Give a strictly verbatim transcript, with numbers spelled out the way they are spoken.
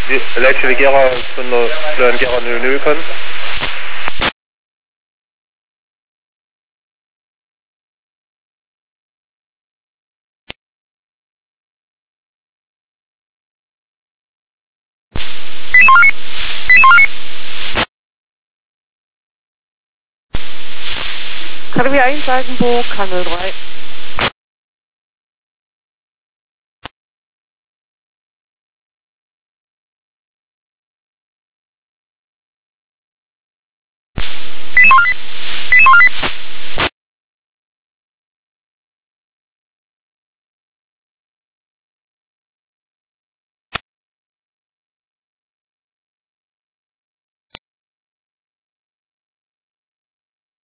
Leitstelle Gera von der Plan Gera null null kommen. K W eins Altenburg, K null drei.